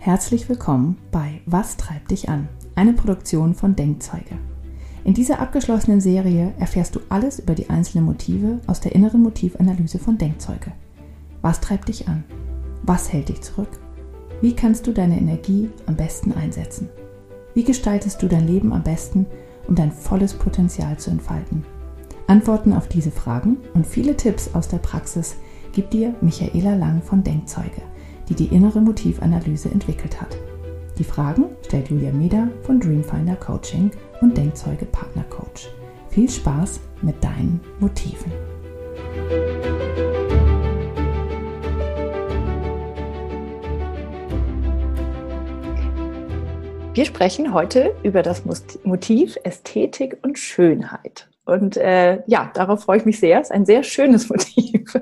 Herzlich willkommen bei Was treibt dich an? Eine Produktion von Denkzeuge. In dieser abgeschlossenen Serie erfährst du alles über die einzelnen Motive aus der inneren Motivanalyse von Denkzeuge. Was treibt dich an? Was hält dich zurück? Wie kannst du deine Energie am besten einsetzen? Wie gestaltest du dein Leben am besten, um dein volles Potenzial zu entfalten? Antworten auf diese Fragen und viele Tipps aus der Praxis gibt dir Michaela Lang von Denkzeuge, die die innere Motivanalyse entwickelt hat. Die Fragen stellt Julia Meder von Dreamfinder Coaching und Denkzeuge Partner Coach. Viel Spaß mit deinen Motiven. Wir sprechen heute über das Motiv Ästhetik und Schönheit. Und darauf freue ich mich sehr. Es ist ein sehr schönes Motiv.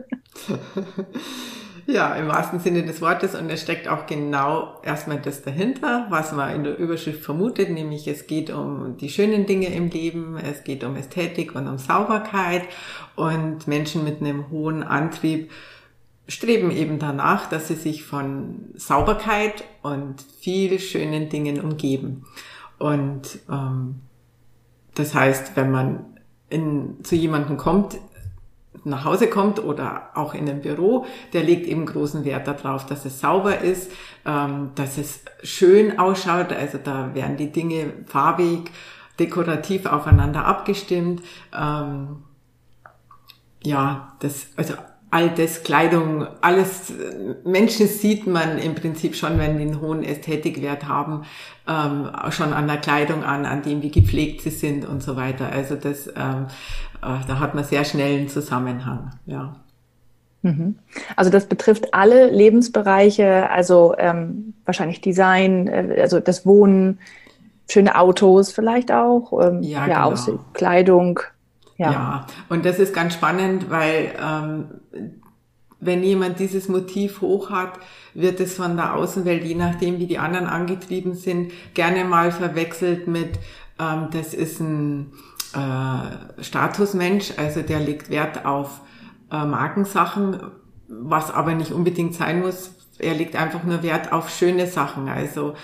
Ja, im wahrsten Sinne des Wortes, und es steckt auch genau erstmal das dahinter, was man in der Überschrift vermutet, nämlich es geht um die schönen Dinge im Leben, es geht um Ästhetik und um Sauberkeit, und Menschen mit einem hohen Antrieb streben eben danach, dass sie sich von Sauberkeit und viel schönen Dingen umgeben. Und das heißt, wenn man zu jemandem nach Hause kommt oder auch in einem Büro, der legt eben großen Wert darauf, dass es sauber ist, dass es schön ausschaut, also da werden die Dinge farbig, dekorativ aufeinander abgestimmt, all das, Kleidung, alles, Menschen sieht man im Prinzip schon, wenn die einen hohen Ästhetikwert haben, schon an der Kleidung an dem, wie gepflegt sie sind und so weiter. Also das, da hat man sehr schnell einen Zusammenhang, ja. Also das betrifft alle Lebensbereiche, also wahrscheinlich Design, also das Wohnen, schöne Autos vielleicht auch, genau. Aussehen, Kleidung. Ja, und das ist ganz spannend, weil wenn jemand dieses Motiv hoch hat, wird es von der Außenwelt, je nachdem wie die anderen angetrieben sind, gerne mal verwechselt mit, das ist ein Statusmensch, also der legt Wert auf Markensachen, was aber nicht unbedingt sein muss. Er legt einfach nur Wert auf schöne Sachen. Also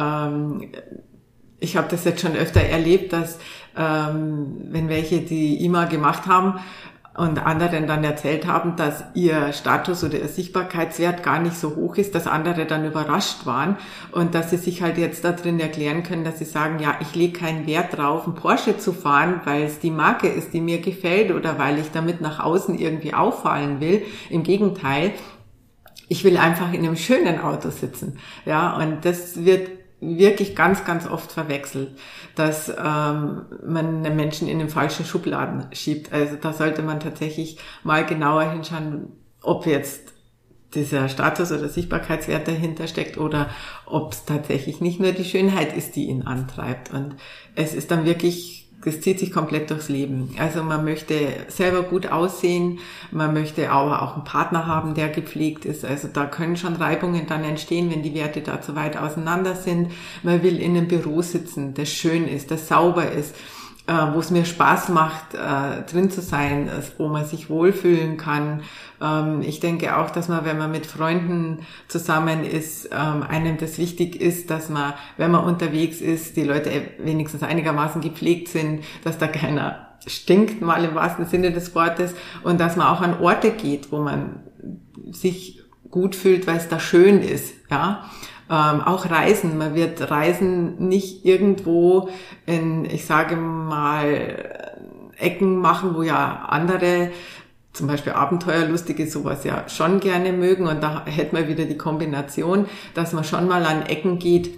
ich habe das jetzt schon öfter erlebt, dass wenn welche die IMA gemacht haben und anderen dann erzählt haben, dass ihr Status oder ihr Sichtbarkeitswert gar nicht so hoch ist, dass andere dann überrascht waren und dass sie sich halt jetzt da drin erklären können, dass sie sagen, ja, ich lege keinen Wert drauf, einen Porsche zu fahren, weil es die Marke ist, die mir gefällt oder weil ich damit nach außen irgendwie auffallen will. Im Gegenteil, ich will einfach in einem schönen Auto sitzen. Ja, und das wird wirklich ganz, ganz oft verwechselt, dass man einen Menschen in den falschen Schubladen schiebt. Also da sollte man tatsächlich mal genauer hinschauen, ob jetzt dieser Status oder Sichtbarkeitswert dahinter steckt oder ob es tatsächlich nicht nur die Schönheit ist, die ihn antreibt. Und es ist dann wirklich, das zieht sich komplett durchs Leben. Also man möchte selber gut aussehen, man möchte aber auch einen Partner haben, der gepflegt ist. Also da können schon Reibungen dann entstehen, wenn die Werte da zu weit auseinander sind. Man will in einem Büro sitzen, das schön ist, das sauber ist, wo es mir Spaß macht, drin zu sein, wo man sich wohlfühlen kann. Ich denke auch, dass man, wenn man mit Freunden zusammen ist, einem das wichtig ist, dass man, wenn man unterwegs ist, die Leute wenigstens einigermaßen gepflegt sind, dass da keiner stinkt, mal im wahrsten Sinne des Wortes, und dass man auch an Orte geht, wo man sich gut fühlt, weil es da schön ist, ja. Auch Reisen. Man wird Reisen nicht irgendwo in, ich sage mal, Ecken machen, wo ja andere, zum Beispiel Abenteuerlustige, sowas ja schon gerne mögen. Und da hätte man wieder die Kombination, dass man schon mal an Ecken geht,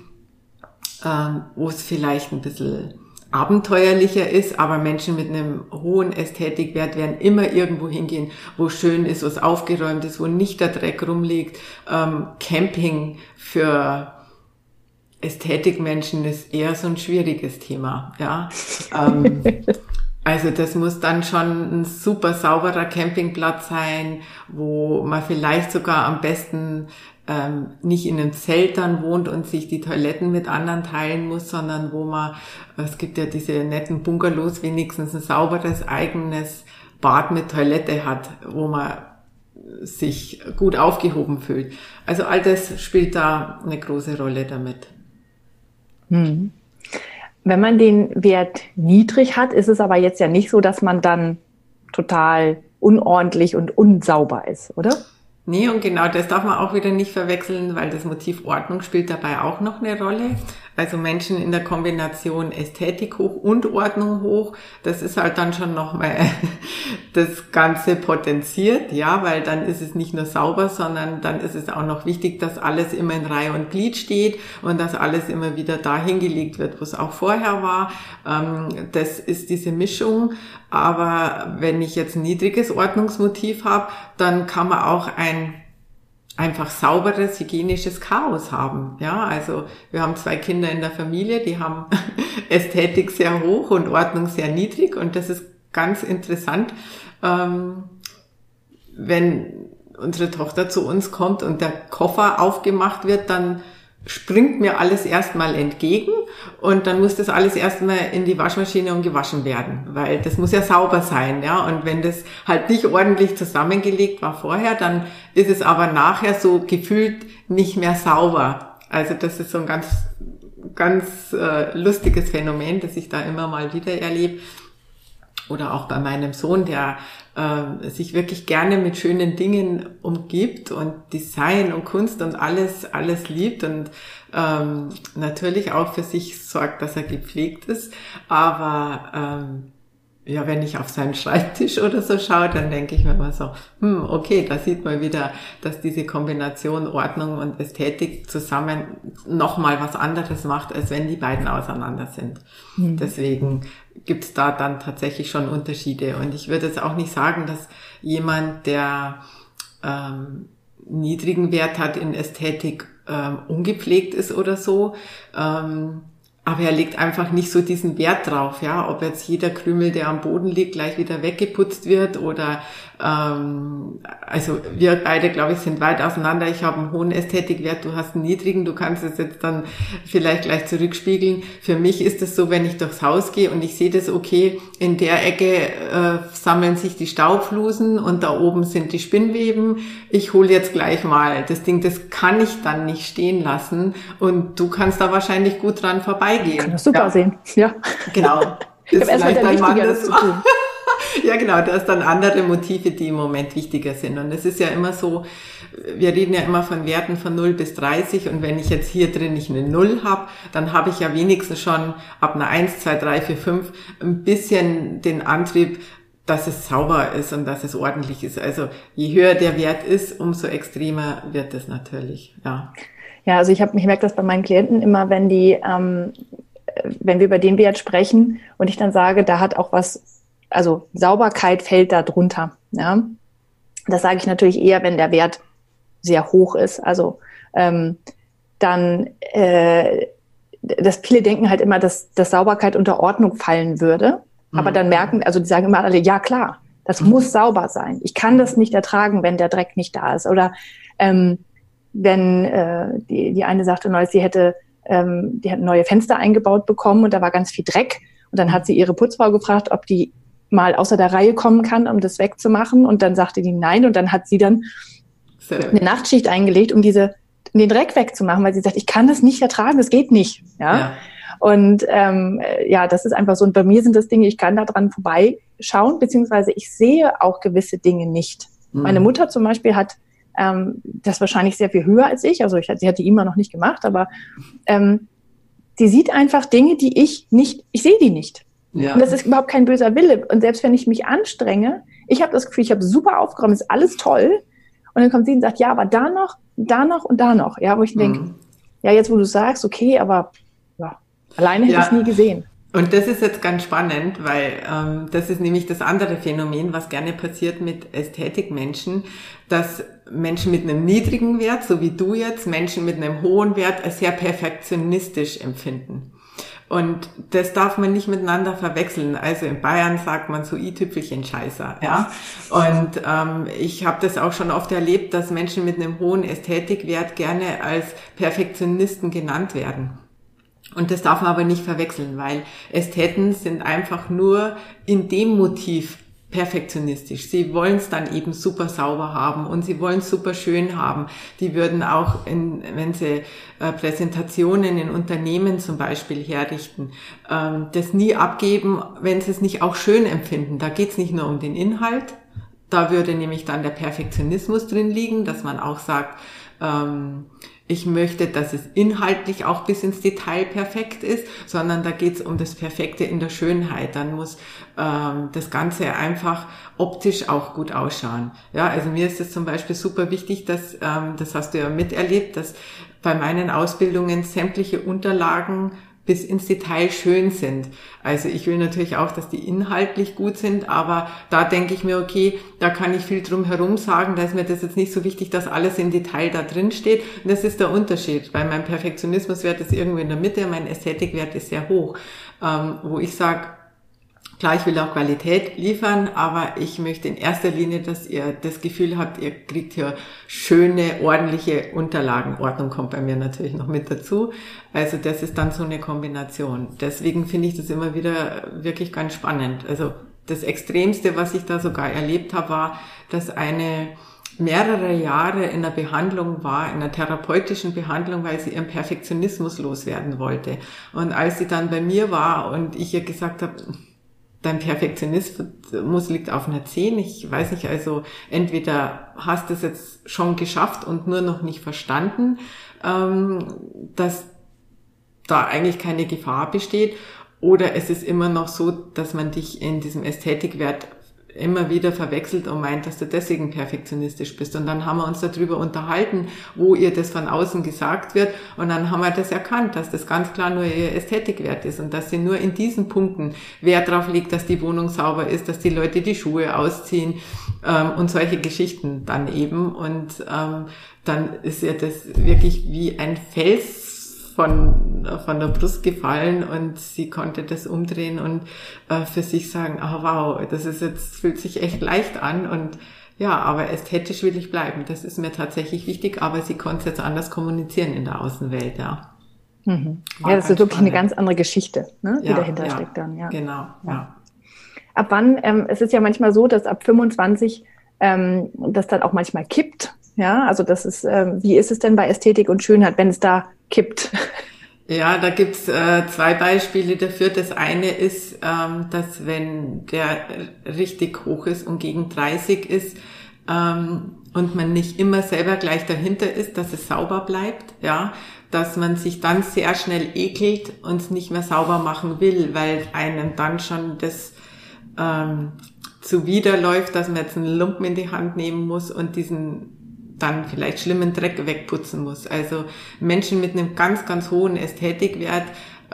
wo es vielleicht ein bisschen abenteuerlicher ist, aber Menschen mit einem hohen Ästhetikwert werden immer irgendwo hingehen, wo schön ist, wo es aufgeräumt ist, wo nicht der Dreck rumliegt. Camping für Ästhetikmenschen ist eher so ein schwieriges Thema, ja. Also das muss dann schon ein super sauberer Campingplatz sein, wo man vielleicht sogar am besten nicht in einem Zelt dann wohnt und sich die Toiletten mit anderen teilen muss, sondern wo man, es gibt ja diese netten Bungalows, wenigstens ein sauberes eigenes Bad mit Toilette hat, wo man sich gut aufgehoben fühlt. Also all das spielt da eine große Rolle damit. Wenn man den Wert niedrig hat, ist es aber jetzt ja nicht so, dass man dann total unordentlich und unsauber ist, oder? Nee, und genau das darf man auch wieder nicht verwechseln, weil das Motiv Ordnung spielt dabei auch noch eine Rolle. Also Menschen in der Kombination Ästhetik hoch und Ordnung hoch, das ist halt dann schon nochmal das Ganze potenziert, ja, weil dann ist es nicht nur sauber, sondern dann ist es auch noch wichtig, dass alles immer in Reihe und Glied steht und dass alles immer wieder dahin gelegt wird, wo es auch vorher war. Das ist diese Mischung. Aber wenn ich jetzt ein niedriges Ordnungsmotiv habe, dann kann man auch ein einfach sauberes, hygienisches Chaos haben. Ja, also wir haben 2 Kinder in der Familie, die haben Ästhetik sehr hoch und Ordnung sehr niedrig. Und das ist ganz interessant, wenn unsere Tochter zu uns kommt und der Koffer aufgemacht wird, dann springt mir alles erstmal entgegen und dann muss das alles erstmal in die Waschmaschine und gewaschen werden, weil das muss ja sauber sein, ja, und wenn das halt nicht ordentlich zusammengelegt war vorher, dann ist es aber nachher so gefühlt nicht mehr sauber. Also das ist so ein ganz lustiges Phänomen, das ich da immer mal wieder erlebe. Oder auch bei meinem Sohn, der sich wirklich gerne mit schönen Dingen umgibt und Design und Kunst und alles liebt und natürlich auch für sich sorgt, dass er gepflegt ist. Aber ja, wenn ich auf seinen Schreibtisch oder so schaue, dann denke ich mir immer so, okay, da sieht man wieder, dass diese Kombination Ordnung und Ästhetik zusammen nochmal was anderes macht, als wenn die beiden auseinander sind. Deswegen gibt's da dann tatsächlich schon Unterschiede. Und ich würde jetzt auch nicht sagen, dass jemand, der niedrigen Wert hat in Ästhetik, ungepflegt ist oder so. Aber er legt einfach nicht so diesen Wert drauf, ja, ob jetzt jeder Krümel, der am Boden liegt, gleich wieder weggeputzt wird oder also wir beide, glaube ich, sind weit auseinander. Ich habe einen hohen Ästhetikwert, du hast einen niedrigen, du kannst es jetzt dann vielleicht gleich zurückspiegeln. Für mich ist es so, wenn ich durchs Haus gehe und ich sehe das, okay, in der Ecke sammeln sich die Staubflusen und da oben sind die Spinnweben. Ich hole jetzt gleich mal das Ding, das kann ich dann nicht stehen lassen und du kannst da wahrscheinlich gut dran vorbeigehen. Ich kann das super sehen, ja. Genau. Ich habe erstmal der Wichtigeres zu tun. Ja, genau, da ist dann andere Motive, die im Moment wichtiger sind. Und es ist ja immer so, wir reden ja immer von Werten von 0 bis 30 und wenn ich jetzt hier drin nicht eine 0 habe, dann habe ich ja wenigstens schon ab einer 1, 2, 3, 4, 5 ein bisschen den Antrieb, dass es sauber ist und dass es ordentlich ist. Also je höher der Wert ist, umso extremer wird es natürlich, ja. Ja, also ich merke das bei meinen Klienten immer, wenn wir über den Wert sprechen und ich dann sage, da hat auch was, also Sauberkeit fällt da drunter. Ja? Das sage ich natürlich eher, wenn der Wert sehr hoch ist. Also dass viele denken halt immer, dass Sauberkeit unter Ordnung fallen würde. Aber dann merken, also die sagen immer alle, ja klar, das muss sauber sein. Ich kann das nicht ertragen, wenn der Dreck nicht da ist. Oder wenn die eine sagte neulich, die hat neue Fenster eingebaut bekommen und da war ganz viel Dreck. Und dann hat sie ihre Putzfrau gefragt, ob die mal außer der Reihe kommen kann, um das wegzumachen. Und dann sagte die nein. Und dann hat sie dann eine Nachtschicht eingelegt, um den Dreck wegzumachen, weil sie sagt, ich kann das nicht ertragen, das geht nicht. Ja. Und das ist einfach so. Und bei mir sind das Dinge, ich kann da dran vorbeischauen, beziehungsweise ich sehe auch gewisse Dinge nicht. Meine Mutter zum Beispiel hat das wahrscheinlich sehr viel höher als ich. Also sie hat die immer noch nicht gemacht, aber sie sieht einfach Dinge, die ich sehe die nicht. Ja. Und das ist überhaupt kein böser Wille. Und selbst wenn ich mich anstrenge, ich habe das Gefühl, ich habe super aufgeräumt, ist alles toll. Und dann kommt sie und sagt, ja, aber da noch und da noch. Ja, wo ich denke, ja, jetzt wo du sagst, okay, aber ja, alleine hätte ich es nie gesehen. Und das ist jetzt ganz spannend, weil das ist nämlich das andere Phänomen, was gerne passiert mit Ästhetikmenschen, dass Menschen mit einem niedrigen Wert, so wie du jetzt, Menschen mit einem hohen Wert als sehr perfektionistisch empfinden. Und das darf man nicht miteinander verwechseln. Also in Bayern sagt man so i-Tüpfelchen Scheißer, ja. Und ich habe das auch schon oft erlebt, dass Menschen mit einem hohen Ästhetikwert gerne als Perfektionisten genannt werden. Und das darf man aber nicht verwechseln, weil Ästheten sind einfach nur in dem Motiv perfektionistisch. Sie wollen es dann eben super sauber haben und sie wollen es super schön haben. Die würden auch, wenn sie Präsentationen in Unternehmen zum Beispiel herrichten, das nie abgeben, wenn sie es nicht auch schön empfinden. Da geht es nicht nur um den Inhalt. Da würde nämlich dann der Perfektionismus drin liegen, dass man auch sagt, ich möchte, dass es inhaltlich auch bis ins Detail perfekt ist, sondern da geht es um das Perfekte in der Schönheit. Dann muss das Ganze einfach optisch auch gut ausschauen. Ja, also mir ist es zum Beispiel super wichtig, dass, das hast du ja miterlebt, dass bei meinen Ausbildungen sämtliche Unterlagen bis ins Detail schön sind. Also ich will natürlich auch, dass die inhaltlich gut sind, aber da denke ich mir, okay, da kann ich viel drum herum sagen, da ist mir das jetzt nicht so wichtig, dass alles im Detail da drin steht. Und das ist der Unterschied, weil mein Perfektionismuswert ist irgendwo in der Mitte, mein Ästhetikwert ist sehr hoch, wo ich sage, klar, ich will auch Qualität liefern, aber ich möchte in erster Linie, dass ihr das Gefühl habt, ihr kriegt hier schöne, ordentliche Unterlagen. Ordnung kommt bei mir natürlich noch mit dazu. Also das ist dann so eine Kombination. Deswegen finde ich das immer wieder wirklich ganz spannend. Also das Extremste, was ich da sogar erlebt habe, war, dass eine mehrere Jahre in einer Behandlung war, in einer therapeutischen Behandlung, weil sie ihren Perfektionismus loswerden wollte. Und als sie dann bei mir war und ich ihr gesagt habe, dein Perfektionismus liegt auf einer 10. Ich weiß nicht, also entweder hast du es jetzt schon geschafft und nur noch nicht verstanden, dass da eigentlich keine Gefahr besteht, oder es ist immer noch so, dass man dich in diesem Ästhetikwert immer wieder verwechselt und meint, dass du deswegen perfektionistisch bist. Und dann haben wir uns darüber unterhalten, wo ihr das von außen gesagt wird. Und dann haben wir das erkannt, dass das ganz klar nur ihr Ästhetikwert ist und dass sie nur in diesen Punkten Wert drauf legt, dass die Wohnung sauber ist, dass die Leute die Schuhe ausziehen und solche Geschichten dann eben. Und dann ist ihr das wirklich wie ein Fels von der Brust gefallen und sie konnte das umdrehen und für sich sagen, wow, das ist jetzt, fühlt sich echt leicht an und ja, aber ästhetisch will ich bleiben. Das ist mir tatsächlich wichtig, aber sie konnte es jetzt anders kommunizieren in der Außenwelt, ja. Mhm. Ja, das ist wirklich spannend. Eine ganz andere Geschichte, ne, die dahinter steckt dann, ja. Genau, ja. Ab wann, es ist ja manchmal so, dass ab 25 das dann auch manchmal kippt, ja, also das ist, wie ist es denn bei Ästhetik und Schönheit, wenn es da kippt? Ja, da gibt's 2 Beispiele dafür. Das eine ist, dass wenn der richtig hoch ist und gegen 30 ist und man nicht immer selber gleich dahinter ist, dass es sauber bleibt, ja, dass man sich dann sehr schnell ekelt und es nicht mehr sauber machen will, weil einem dann schon das zuwiderläuft, dass man jetzt einen Lumpen in die Hand nehmen muss und diesen dann vielleicht schlimmen Dreck wegputzen muss. Also Menschen mit einem ganz, ganz hohen Ästhetikwert,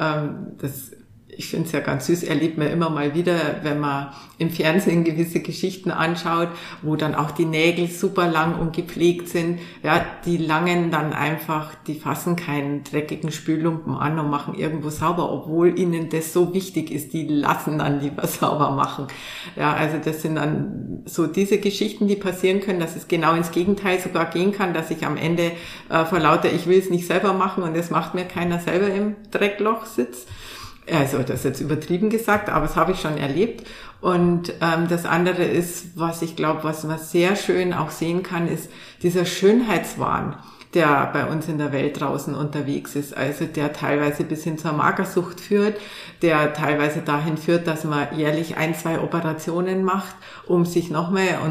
ich finde es ja ganz süß, erlebt man immer mal wieder, wenn man im Fernsehen gewisse Geschichten anschaut, wo dann auch die Nägel super lang und gepflegt sind. Ja, die langen dann einfach, die fassen keinen dreckigen Spüllumpen an und machen irgendwo sauber, obwohl ihnen das so wichtig ist. Die lassen dann lieber sauber machen. Ja, also das sind dann so diese Geschichten, die passieren können, dass es genau ins Gegenteil sogar gehen kann, dass ich am Ende vor lauter, ich will es nicht selber machen und es macht mir keiner selber im Dreckloch sitzt. Also das ist jetzt übertrieben gesagt, aber das habe ich schon erlebt. Und das andere ist, was ich glaube, was man sehr schön auch sehen kann, ist dieser Schönheitswahn, der bei uns in der Welt draußen unterwegs ist. Also der teilweise bis hin zur Magersucht führt, der teilweise dahin führt, dass man jährlich 1, 2 Operationen macht, um sich noch mehr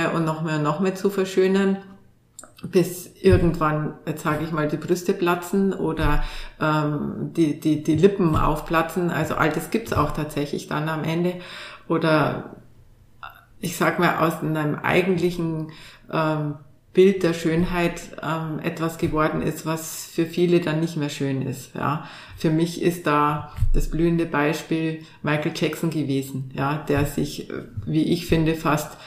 zu verschönern, bis irgendwann, jetzt sage ich mal, die Brüste platzen oder die Lippen aufplatzen. Also all das gibt's auch tatsächlich dann am Ende. Oder ich sag mal, aus einem eigentlichen Bild der Schönheit etwas geworden ist, was für viele dann nicht mehr schön ist. Ja, für mich ist da das blühende Beispiel Michael Jackson gewesen, ja, der sich, wie ich finde, fast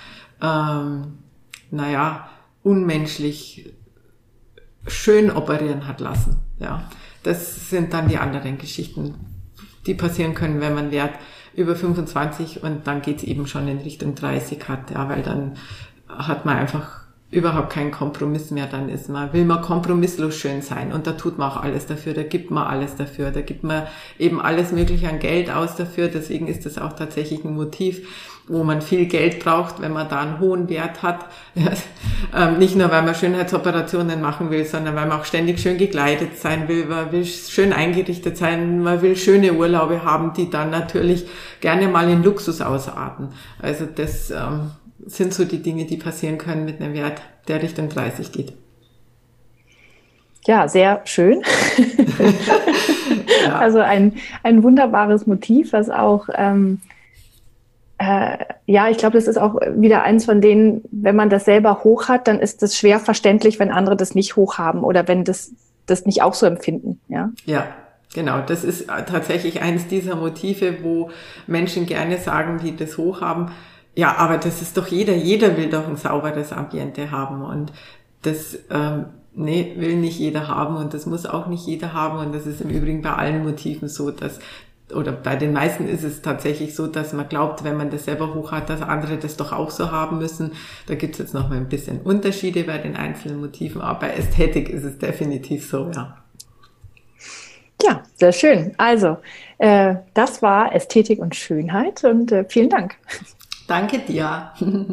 unmenschlich schön operieren hat lassen. Ja, das sind dann die anderen Geschichten, die passieren können, wenn man Wert über 25 und dann geht's eben schon in Richtung 30 hat, ja, weil dann hat man einfach überhaupt kein Kompromiss mehr dann ist. Will man kompromisslos schön sein und da tut man auch alles dafür, da gibt man alles dafür, da gibt man eben alles Mögliche an Geld aus dafür, deswegen ist das auch tatsächlich ein Motiv, wo man viel Geld braucht, wenn man da einen hohen Wert hat. Nicht nur, weil man Schönheitsoperationen machen will, sondern weil man auch ständig schön gekleidet sein will, man will schön eingerichtet sein, man will schöne Urlaube haben, die dann natürlich gerne mal in Luxus ausarten. Also das sind so die Dinge, die passieren können mit einem Wert, der Richtung 30 geht. Ja, sehr schön. Ja. Also ein wunderbares Motiv, was auch, ich glaube, das ist auch wieder eins von denen, wenn man das selber hoch hat, dann ist das schwer verständlich, wenn andere das nicht hoch haben oder wenn das nicht auch so empfinden. Ja. Ja. Genau, das ist tatsächlich eines dieser Motive, wo Menschen gerne sagen, die das hoch haben, ja, aber das ist doch jeder will doch ein sauberes Ambiente haben und das will nicht jeder haben und das muss auch nicht jeder haben und das ist im Übrigen bei allen Motiven so, oder bei den meisten ist es tatsächlich so, dass man glaubt, wenn man das selber hoch hat, dass andere das doch auch so haben müssen. Da gibt es jetzt noch mal ein bisschen Unterschiede bei den einzelnen Motiven, aber bei Ästhetik ist es definitiv so, ja. Ja, sehr schön. Also, das war Ästhetik und Schönheit und vielen Dank. Danke dir.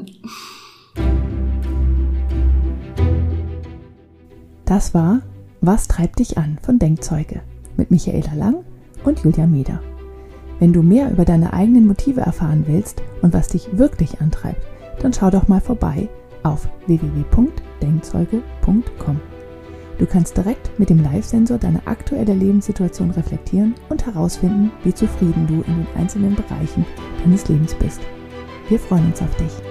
Das war Was treibt dich an von Denkzeuge mit Michaela Lang und Julia Meder. Wenn du mehr über deine eigenen Motive erfahren willst und was dich wirklich antreibt, dann schau doch mal vorbei auf www.denkzeuge.com. Du kannst direkt mit dem Live-Sensor deine aktuelle Lebenssituation reflektieren und herausfinden, wie zufrieden du in den einzelnen Bereichen deines Lebens bist. Wir freuen uns auf dich.